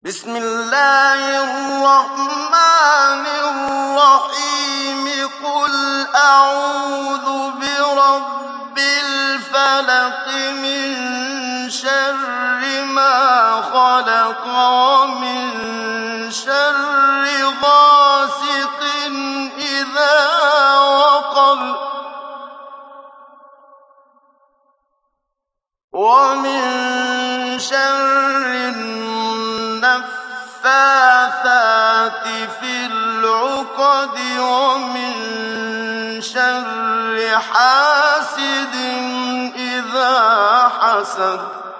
بسم الله الرحمن الرحيم قل أعوذ برب الفلق من شر ما خلق ومن شر غاسق إذا وقب ومن شر النفاثات في العقد ومن شر حاسد إذا حسد